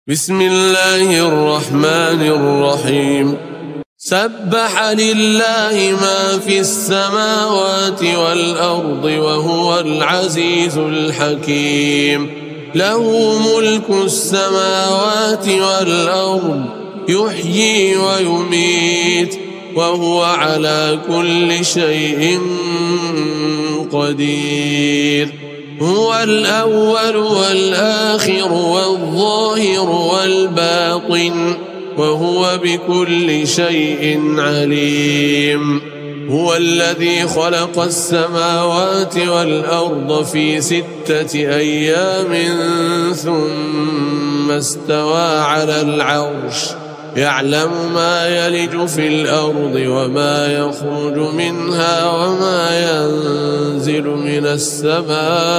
بسم الله الرحمن الرحيم سبح لله ما في السماوات والأرض وهو العزيز الحكيم له ملك السماوات والأرض يحيي ويميت وهو على كل شيء قدير هو الأول والآخر والظاهر والباطن وهو بكل شيء عليم هو الذي خلق السماوات والأرض في 6 أيام ثم استوى على العرش يعلم ما يلج في الأرض وما يخرج منها وما ينزل من السماء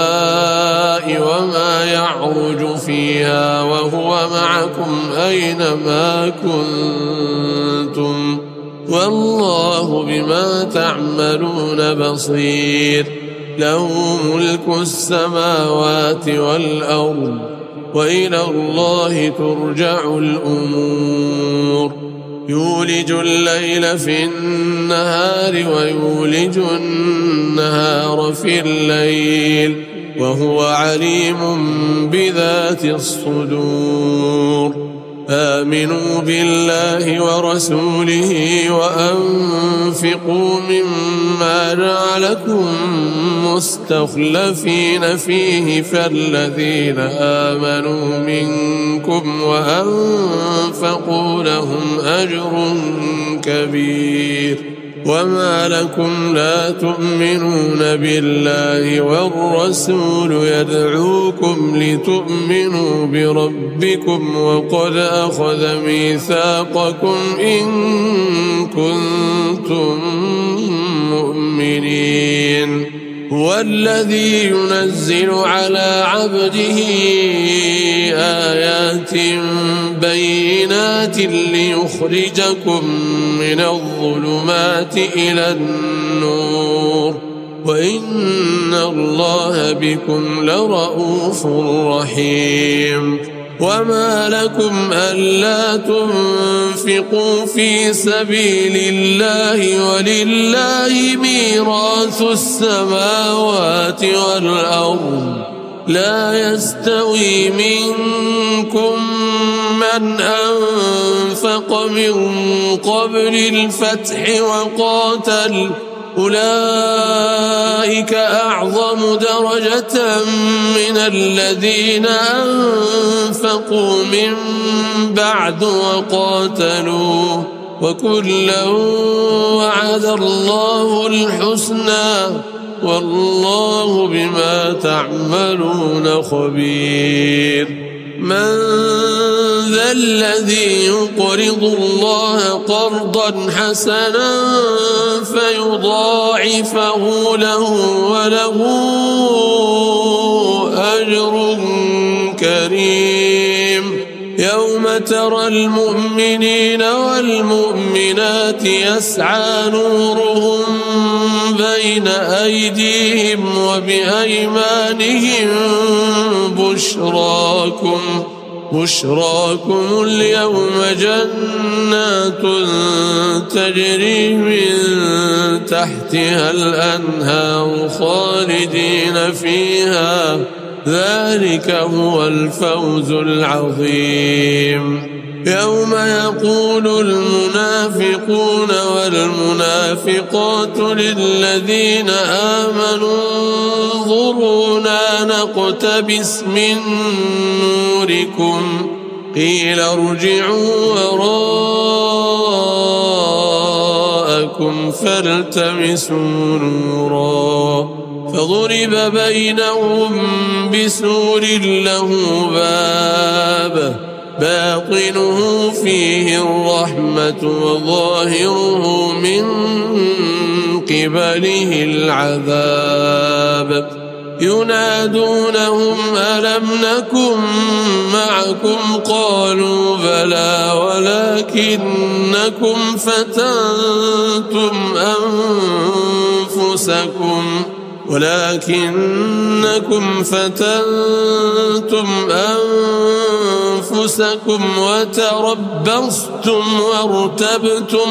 وما يعرج فيها وهو معكم أينما كنتم والله بما تعملون بصير له ملك السماوات والأرض وإلى الله ترجع الأمور يولج الليل في النهار ويولج النهار في الليل وهو عليم بذات الصدور آمنوا بالله ورسوله وأنفقوا مما جعلكم مستخلفين فيه فالذين آمنوا منكم وأنفقوا لهم أجر كبير وما لكم لا تؤمنون بالله والرسول يدعوكم لتؤمنوا بربكم وقد أخذ ميثاقكم إن كنتم مؤمنين هو الذي ينزل على عبده آيات بينات ليخرجكم من الظلمات إلى النور وإن الله بكم لرؤوف رحيم وما لكم ألا تنفقوا في سبيل الله ولله ميراث السماوات والأرض لا يستوي منكم من أنفق من قبل الفتح وقاتل أولئك أعظم درجة من الذين أنفقوا من بعد وقاتلوا وكلا وعد الله الحسنى والله بما تعملون خبير من ذا الذي يقرض الله قرضا حسنا فيضاعفه له وله أجر كريم يوم ترى المؤمنين والمؤمنات يسعى نورهم بين أيديهم وبأيمانهم بشراكم اليوم جنات تجري من تحتها الأنهار خالدين فيها ذلك هو الفوز العظيم يوم يقول المنافقون والمنافقات للذين آمنوا انظرونا نقتبس من نوركم قيل ارجعوا وراءكم فالتمسوا نورا فضرب بينهم بسور له باب باطنه فيه الرحمة وظاهره من قبله العذاب ينادونهم ألم نكن معكم قالوا بلى ولكنكم فتنتم أنفسكم ولكنكم فتنتم أنفسكم وتربصتم وارتبتم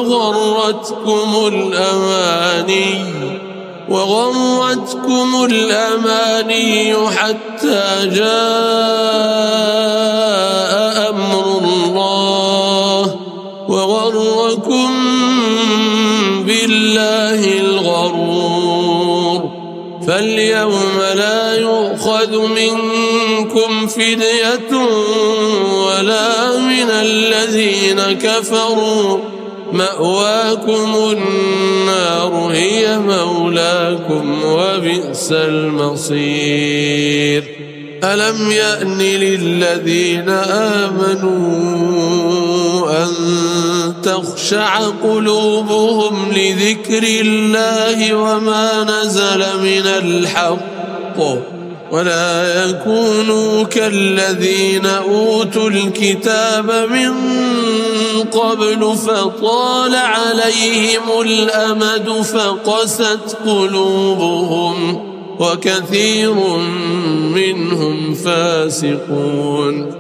وغرتكم الأماني حتى جاء أمر الله وغركم بالله الغرور. فاليوم لا يؤخذ منكم فدية ولا من الذين كفروا، مأواكم النار هي مولاكم وبئس المصير. ألم يأن للذين آمنوا أن تخشع قلوبهم لذكر الله وما نزل من الحق ولا يكونوا كالذين أوتوا الكتاب من قبل فطال عليهم الأمد فقست قلوبهم وكثير منهم فاسقون.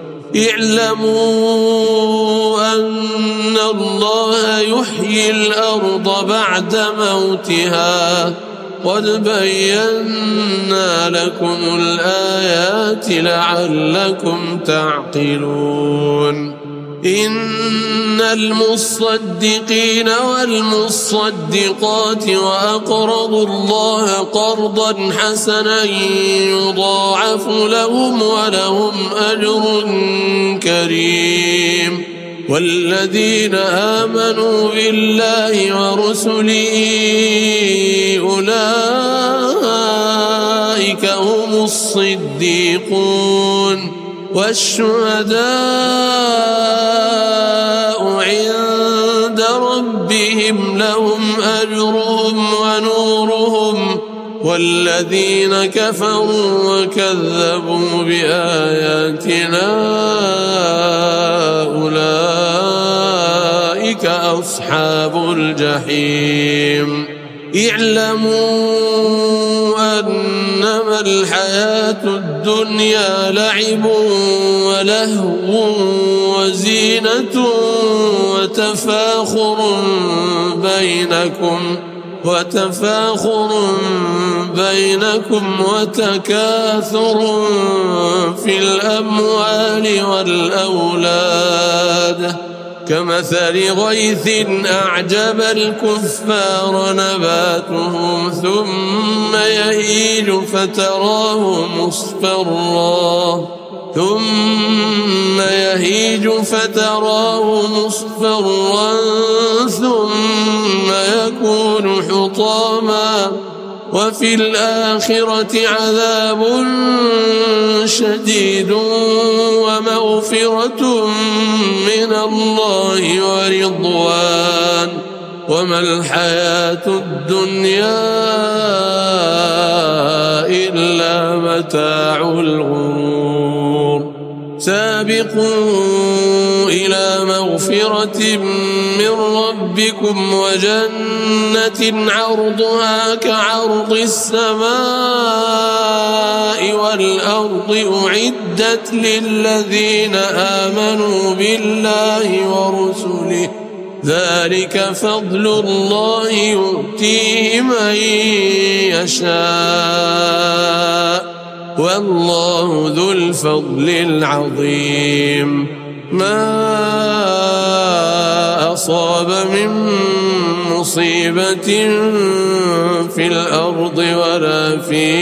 اعلموا أن الله يحيي الأرض بعد موتها قد بينا لكم الآيات لعلكم تعقلون. إن المصدقين والمصدقات وأقرضوا الله قرضا حسنا يضاعف لهم ولهم أجر كريم. والذين آمنوا بالله ورسله أولئك هم الصديقون والشهداء عند ربهم لهم أجرهم ونورهم. والذين كفروا وكذبوا بآياتنا أولئك أصحاب الجحيم. اعلموا أنما الحياة الدنيا لعب ولهو وزينة وتفاخر بينكم وتكاثر في الأموال والأولاد كمثل غيث أعجب الكفار نباته ثم يهيج فتراه مصفرا ثم يكون حطاما وفي الآخرة عذاب شديد ومغفرة من الله ورضوان وما الحياة الدنيا إلا متاع الغرور. سابقوا إلى مغفرة من ربكم وجنة عرضها كعرض السماء والأرض أعدت للذين آمنوا بالله ورسله ذلك فضل الله يؤتيه من يشاء والله ذو الفضل العظيم. ما أصاب من مصيبة في الأرض ولا في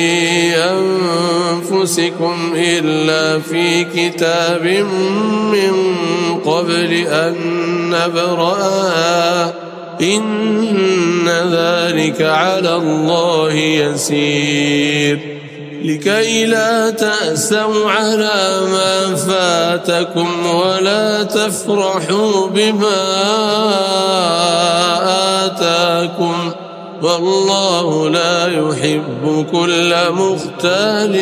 أنفسكم إلا في كتاب من قبل أن نبرأها إن ذلك على الله يسير. لكي لا تأسوا على ما فاتكم ولا تفرحوا بما آتاكم والله لا يحب كل مختال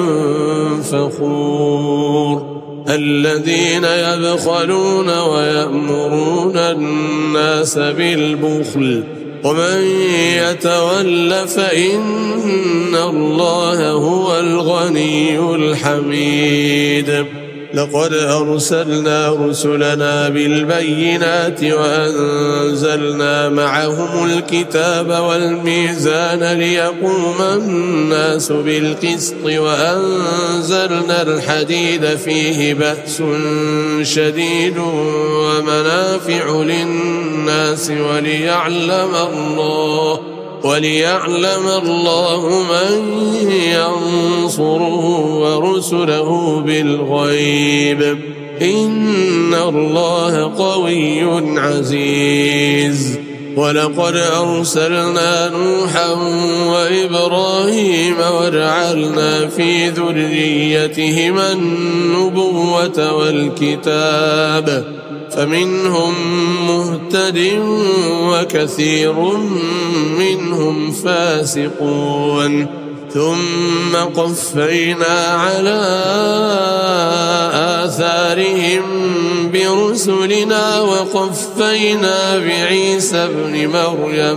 فخور. الذين يبخلون ويأمرون الناس بالبخل ومن يتول فإن الله هو الغني الحميد. لقد أرسلنا رسلنا بالبينات وأنزلنا معهم الكتاب والميزان ليقوم الناس بالقسط وأنزلنا الحديد فيه بأس شديد ومنافع للناس وليعلم الله من ينصره ورسله بالغيب إن الله قوي عزيز. ولقد أرسلنا نوحا وإبراهيم وجعلنا في ذريتهما النبوة والكتاب فمنهم مهتد وكثير منهم فاسقون. ثم قفينا على آثارهم برسلنا وقفينا بعيسى ابن مريم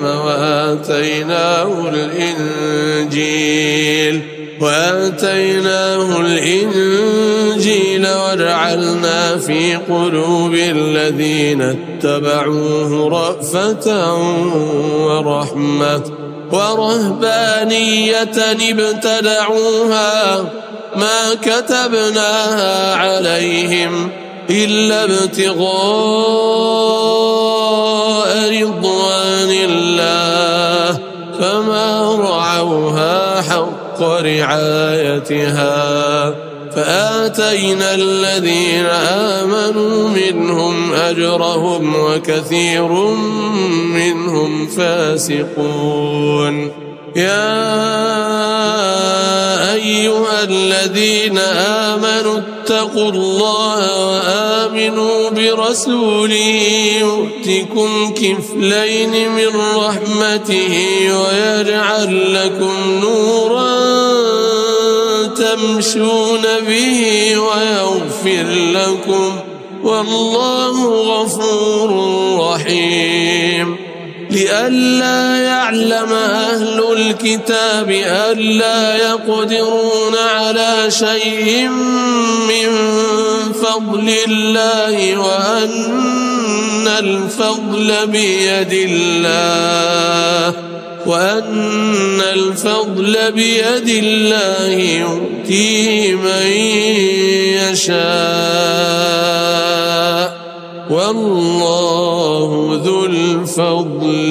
وآتيناه الإنجيل وجعلنا في قلوب الذين اتبعوه رأفة ورحمة ورهبانية ابتدعوها ما كتبناها عليهم إلا ابتغاء رضوان الله فما رعوها حق رعايتها فآتينا الذين آمنوا منهم أجرهم وكثير منهم فاسقون. يا أيها الذين آمنوا اتقوا الله وآمنوا برسوله يؤتكم كفلين من رحمته ويجعل لكم نورا تمشون به ويغفر لكم والله غفور رحيم. لئلا يعلم أهل الكتاب ألا يقدرون على شيء من فضل الله وأن الفضل بيد الله يؤتيه من يشاء والله ذو الفضل